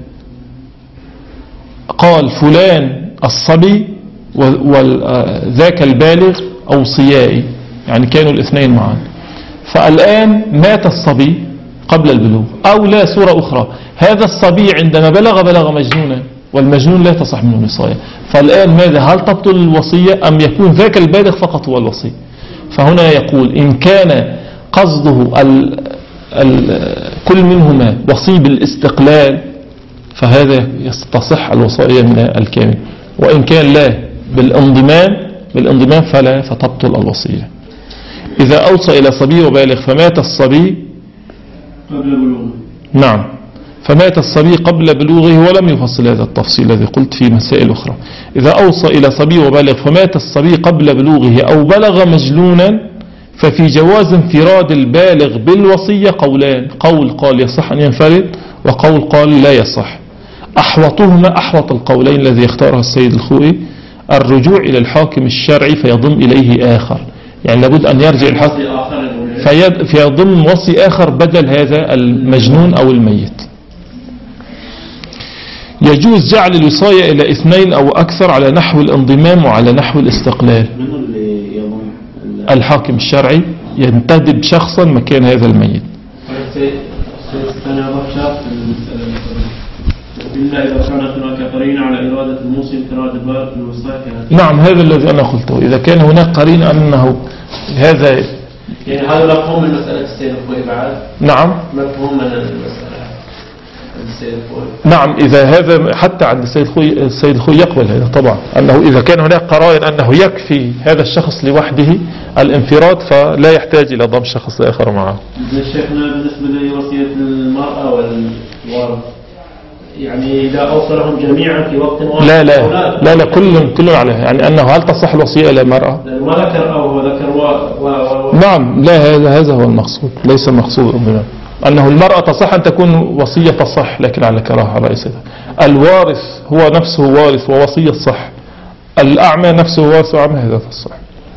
قال فلان الصبي وذاك البالغ أوصيائي، يعني كانوا الاثنين معا، فالآن مات الصبي قبل البلوغ، أو لا صورة أخرى، هذا الصبي عندما بلغ بلغ مجنونا، والمجنون لا تصح منه الوصاية، فالآن ماذا؟ هل تبطل الوصية أم يكون ذاك البالغ فقط هو الوصي؟ فهنا يقول إن كان قصده ال ال كل منهما وصي بالاستقلال فهذا تصح الوصاية من الكامل، وإن كان لا بالانضمام بالانضمام فلا، فتبطل الوصية. إذا أوصى إلى صبي وبالغ فمات الصبي قبل بلوغه، نعم، فمات الصبي قبل بلوغه، ولم يفصل هذا التفصيل الذي قلت في مسائل أخرى. إذا أوصى إلى صبي وبالغ فمات الصبي قبل بلوغه أو بلغ مجنونا، ففي جواز انفراد البالغ بالوصية قولان، قول قال يصح أن ينفرد، وقول قال لا يصح. أحوطهما أحوط القولين الذي اختاره السيد الخوئي الرجوع إلى الحاكم الشرعي فيضم إليه آخر، يعني لابد أن يرجع الحاكم فيضم وصي آخر بدل هذا المجنون أو الميت. يجوز جعل الوصاية إلى اثنين أو أكثر على نحو الانضمام وعلى نحو الاستقلال. الحاكم الشرعي ينتدب شخصا مكان هذا الميت. إلا إذا كانت هناك قرينة على إرادة الموصي انفراد البالغ بالوصاية. نعم، هذا الذي أنا قلته، إذا كان هناك قرينة أنه هذا، يعني هذا مفهوم من مسألة السيد الخوئي بعد. نعم، مفهوم من المسألة السيد الخوئي. نعم، إذا هذا حتى عند السيد الخوئي السيد الخوئي يقبل هذا طبعا، أنه إذا كان هناك قرائن أنه يكفي هذا الشخص لوحده الانفراد فلا يحتاج إلى ضم شخص آخر معه. شيخنا بالنسبة لوصية المرأة والوارث، يعني إذا أوصلهم جميعا في وقت واحد؟ لا لا لا لا كل كل عليها، يعني أنه هل تصح الوصية إلى المرأة؟ ما ذكر أو هو ذكر و... و... و... نعم، لا هذا هذا هو المقصود، ليس المقصود أبدا أنه المرأة تصح أن تكون وصية تصح، لكن على كراهة ليس. الوارث هو نفسه وارث ووصية صح، الأعمى نفسه وارث وأعمى هذا تصح.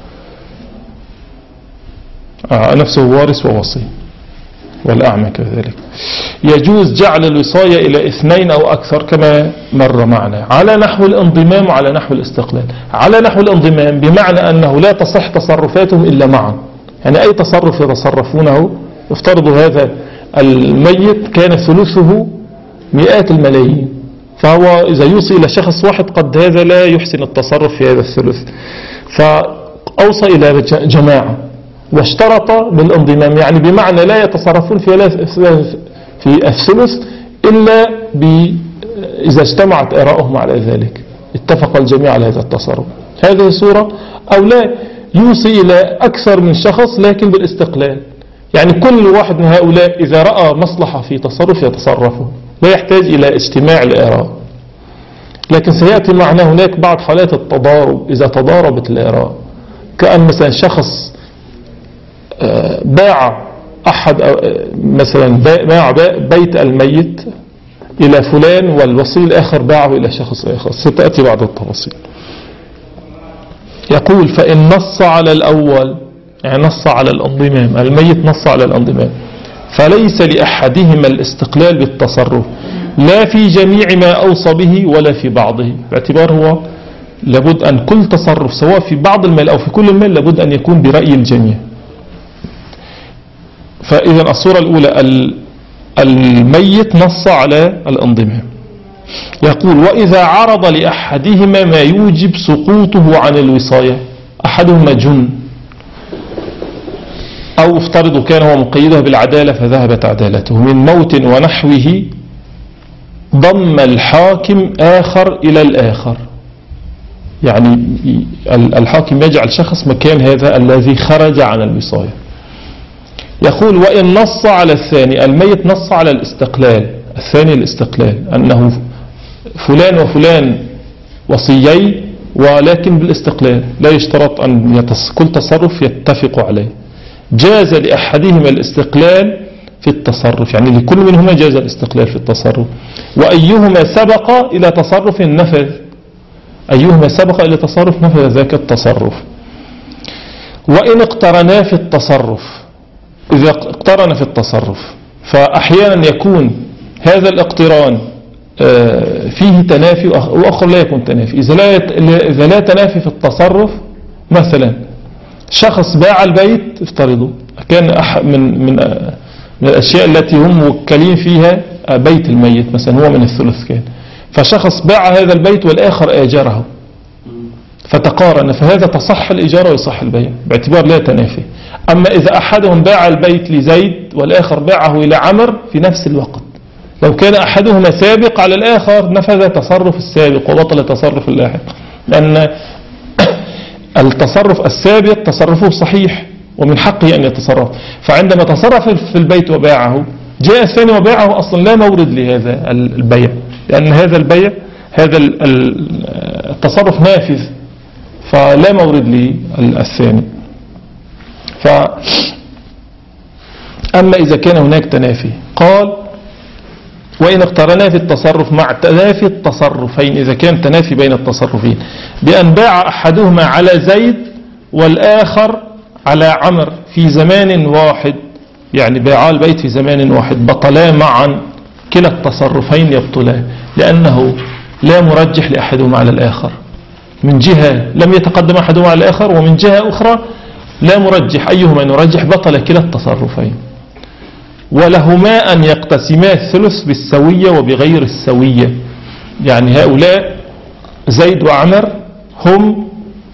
آه نفسه وارث ووصي، والأعمى كذلك. يجوز جعل الوصاية إلى اثنين أو أكثر كما مر معنا، على نحو الانضمام وعلى نحو الاستقلال. على نحو الانضمام بمعنى أنه لا تصح تصرفاتهم إلا معا، يعني أي تصرف يتصرفونه، افترضوا هذا الميت كان ثلثه مئات الملايين، فهو إذا يوصي إلى شخص واحد قد هذا لا يحسن التصرف في هذا الثلث، فأوصى إلى جماعة واشترط بالانضمام، يعني بمعنى لا يتصرفون في في الثلث إلا إذا اجتمعت آراءهم على ذلك، اتفق الجميع على هذا التصرف. هذه صورة. أو لا يوصي إلى أكثر من شخص لكن بالاستقلال، يعني كل واحد من هؤلاء إذا رأى مصلحة في تصرف يتصرفه، لا يحتاج إلى اجتماع الآراء. لكن سيأتي معنا هناك بعض حالات التضارب، إذا تضاربت الآراء، كأن مثلا شخص باع أحد مثلا باع بيت الميت إلى فلان والوصي الآخر باعه إلى شخص آخر، ستأتي بعض التفاصيل. يقول فإن نص على الأول، يعني نص على الانضمام، الميت نص على الانضمام، فليس لأحدهما الاستقلال بالتصرف لا في جميع ما أوصى به ولا في بعضه، باعتبار هو لابد أن كل تصرف سواء في بعض المال أو في كل المال لابد أن يكون برأي الجميع. فإذا الصورة الأولى الميت نص على الانضمام. يقول وإذا عرض لأحدهما ما يوجب سقوطه عن الوصاية، أحدهما جن أو افترضوا كان هو مقيدها بالعدالة فذهبت عدالته من موت ونحوه، ضم الحاكم آخر إلى الآخر، يعني الحاكم يجعل شخص مكان هذا الذي خرج عن الوصاية. يقول وإن نص على الثاني، الميت نص على الاستقلال، الثاني الاستقلال أنه فلان وفلان وصيي ولكن بالاستقلال، لا يشترط أن يتص... كل تصرف يتفق عليه، جاز لأحدهما الاستقلال في التصرف، يعني لكل منهما جاز الاستقلال في التصرف، وأيهما سبق إلى تصرف نفذ، أيهما سبق إلى تصرف نفذ ذاك التصرف. وإن اقترنا في التصرف، إذا اقترن في التصرف، فأحيانا يكون هذا الاقتران فيه تنافي وآخر لا يكون تنافي. إذا لا, إذا لا تنافي في التصرف، مثلا شخص باع البيت، افترضوا كان من, من, من الأشياء التي هم موكلين فيها بيت الميت، مثلا هو من الثلث كان، فشخص باع هذا البيت والآخر آجره فتقارن، فهذا تصح الإجارة ويصح البيع باعتبار لا تنافي. أما إذا أحدهم باع البيت لزيد والآخر باعه إلى عمر في نفس الوقت، لو كان أحدهما سابق على الآخر نفذ تصرف السابق وبطل تصرف اللاحق، لأن التصرف السابق تصرفه صحيح ومن حقه أن يتصرف، فعندما تصرف في البيت وباعه جاء الثاني وباعه، أصلا لا مورد لهذا البيع، لأن هذا البيع هذا التصرف نافذ فلا مورد للثاني. ف أما إذا كان هناك تنافي، قال وإن اقترنا في التصرف مع تنافي التصرفين، إذا كان تنافي بين التصرفين بأن باع أحدهما على زيد والآخر على عمر في زمان واحد، يعني باعا البيت في زمان واحد، بطلا معا، كلا التصرفين يبطلان، لأنه لا مرجح لأحدهما على الآخر، من جهة لم يتقدم أحدهما على الآخر، ومن جهة أخرى لا مرجح، أيهما نرجح بطل كلا التصرفين. ولهما أن يقتسما الثلث بالسوية وبغير السوية، يعني هؤلاء زيد وعمر هم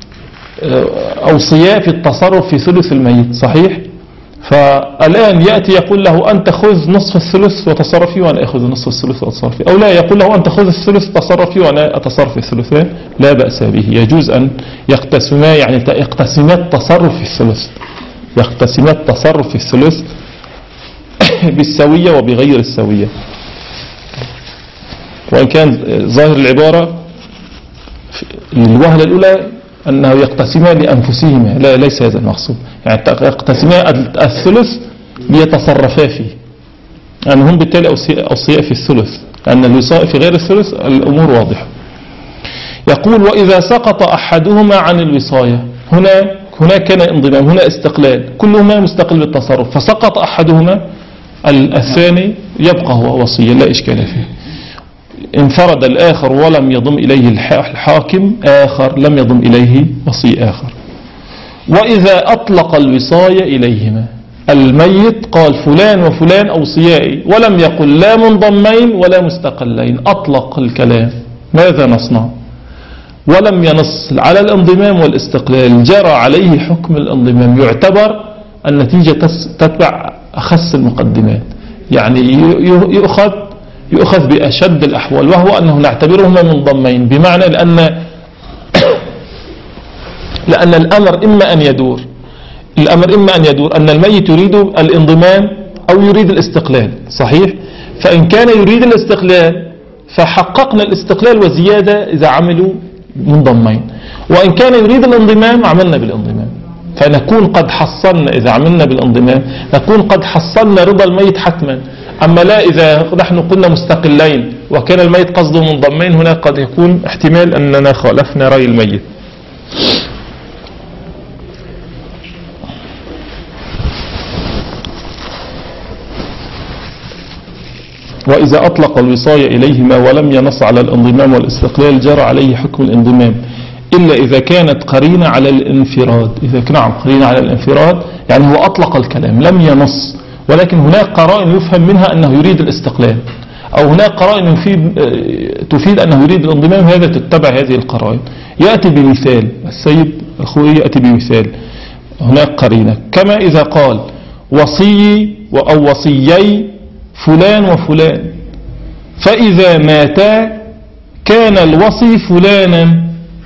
أوصياء في التصرف في ثلث الميت، صحيح؟ فالآن يأتي يقول له أنت خذ نصف الثلث وتصرفي وأنا أخذ نصف الثلث وتصرفي، أو لا يقول له أنت خذ الثلث تصرفي وأنا أتصرف الثلثين، لا بأس به، يجوز أن يقتسما، يعني يقتسما التصرف في الثلث، يقتسما التصرف في الثلث بالسوية وبغير السوية. وإن كان ظاهر العبارة الوهلة الأولى أنه يقتسمان لأنفسهما، لا ليس هذا المقصود، يعني يقتسمان الثلث ليتصرفا فيه، يعني هم بالتالي أوصياء في الثلث، لأن الوصاء في غير الثلث الأمور واضحة. يقول وإذا سقط أحدهما عن الوصاية، هنا هنا كان انضمام، هنا استقلال، كلهما مستقل بالتصرف، فسقط أحدهما الثاني يبقى هو وصيا لا إشكال فيه. انفرد الآخر ولم يضم إليه الحاكم آخر، لم يضم إليه وصي آخر. وإذا أطلق الوصاية إليهما، الميت قال فلان وفلان أوصيائي، ولم يقل لا منضمين ولا مستقلين، أطلق الكلام، ماذا نصنع؟ ولم ينص على الانضمام والاستقلال، جرى عليه حكم الانضمام، يعتبر النتيجة تتبع أخس المقدمات، يعني يؤخذ يؤخذ بأشد الأحوال، وهو أنه نعتبرهما منضمين، بمعنى لأن لأن الأمر إما أن يدور الأمر إما أن يدور أن الميت يريد الانضمام أو يريد الاستقلال، صحيح؟ فإن كان يريد الاستقلال فحققنا الاستقلال وزيادة إذا عملوا منضمين، وإن كان يريد الانضمام عملنا بالانضمام، فنكون قد حصلنا إذا عملنا بالانضمام نكون قد حصلنا رضا الميت حتما. أما لا إذا نحن قلنا مستقلين وكان الميت قصده منضمين، هنا قد يكون احتمال أننا خالفنا رأي الميت. وإذا أطلق الوصاية إليهما ولم ينص على الانضمام والاستقلال جرى عليه حكم الانضمام، إلا إذا كانت قرينة على الانفراد. إذا كان نعم قرينة على الانفراد يعني هو أطلق الكلام لم ينص، ولكن هناك قرائن يفهم منها أنه يريد الاستقلال، أو هناك قرائن تفيد أنه يريد الانضمام، هذا تتبع هذه القرائن. يأتي بمثال، السيد أخوي يأتي بمثال، هناك قرينة، كما إذا قال وصي أو وصيي فلان وفلان، فإذا ماتا كان الوصي فلانا.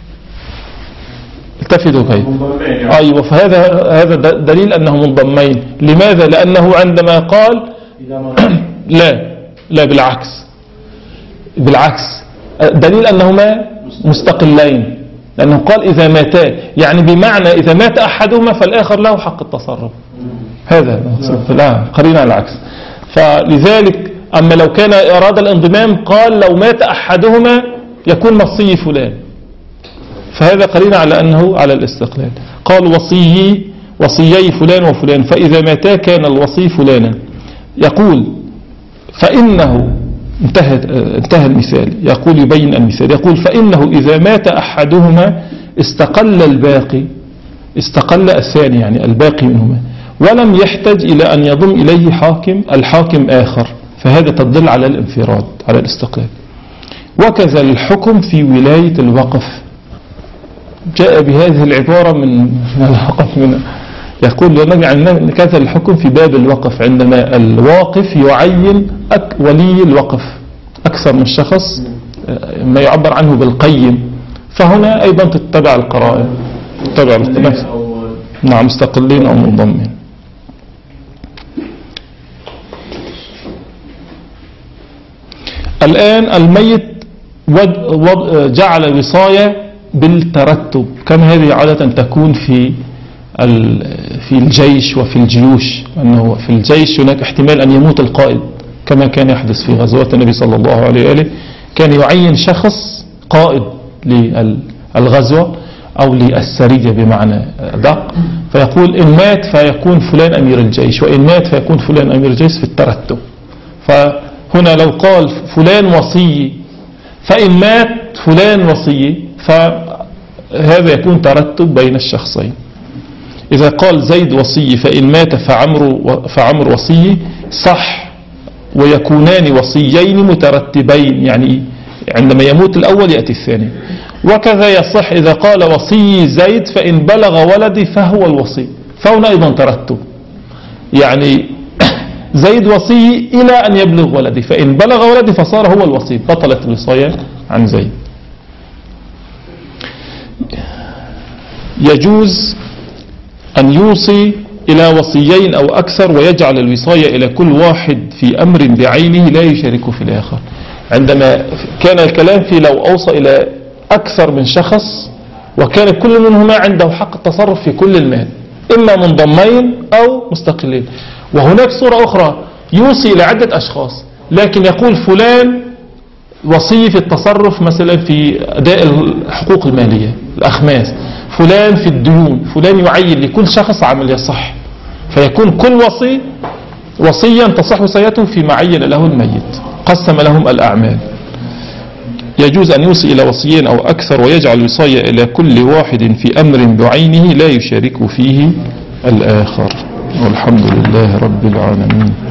التفتوا كيف؟ أيوة، فهذا هذا دليل أنه منضمين. لماذا؟ لأنه عندما قال لا لا بالعكس بالعكس دليل أنهما مستقلين، لأنه قال إذا ماتا، يعني بمعنى إذا مات أحدهما فالآخر له حق التصرف. هذا لا قرينا على العكس. فلذلك أما لو كان أراد الانضمام قال لو مات أحدهما يكون وصي فلان، فهذا قرينا على أنه على الاستقلال. قال وصي وصيي فلان وفلان، فإذا ماتا كان الوصي فلانا. يقول فإنه انتهى, انتهى المثال، يقول يبين المثال، يقول فإنه إذا مات أحدهما استقل الباقي، استقل الثاني يعني الباقي منهما، ولم يحتج إلى أن يضم إليه حاكم الحاكم آخر، فهذا تدل على الانفراد على الاستقلال. وكذا الحكم في ولاية الوقف، جاء بهذه العبارة من الوقف منه، يقول يعني كذا الحكم في باب الوقف، عندما الواقف يعين ولي الوقف أكثر من شخص، ما يعبر عنه بالقيم، فهنا أيضا تتبع القرائن، تتبع نفس نعم مستقلين أو منضمين. الآن الميت جعل وصاية بالترتب، كما هذه عادة تكون في في الجيش وفي الجيوش، أنه في الجيش هناك احتمال أن يموت القائد، كما كان يحدث في غزوات النبي صلى الله عليه وآله، كان يعين شخص قائد للغزوة أو للسرية بمعنى دق، فيقول إن مات فيكون فلان أمير الجيش، وإن مات فيكون فلان أمير الجيش في الترتب. فهنا لو قال فلان وصي فإن مات فلان وصي، فهذا يكون ترتب بين الشخصين. إذا قال زيد وصي فإن مات فعمر فعمر وصي صح، ويكونان وصيين مترتبين، يعني عندما يموت الأول يأتي الثاني. وكذا يصح إذا قال وصي زيد فإن بلغ ولدي فهو الوصي، فهنا أيضا ترتب، يعني زيد وصي إلى أن يبلغ ولدي، فإن بلغ ولدي فصار هو الوصي، بطلت الوصاية عن زيد. يجوز أن يوصي إلى وصيين أو أكثر، ويجعل الوصاية إلى كل واحد في أمر بعينه لا يشارك في الآخر. عندما كان الكلام في لو أوصى إلى أكثر من شخص وكان كل منهما عنده حق التصرف في كل المال، إما منضمين أو مستقلين. وهناك صورة أخرى يوصي إلى عدة أشخاص، لكن يقول فلان وصي في التصرف مثلا في أداء الحقوق المالية الأخماس، فلان في الديون، فلان يعين لكل شخص عمل يصح، فيكون كل وصي وصيا تصح وصيته فيما عين له الميت. قسم لهم الأعمال. يجوز أن يوصي إلى وصيين أو أكثر ويجعل الوصاية إلى كل واحد في أمر بعينه لا يشارك فيه الآخر. والحمد لله رب العالمين.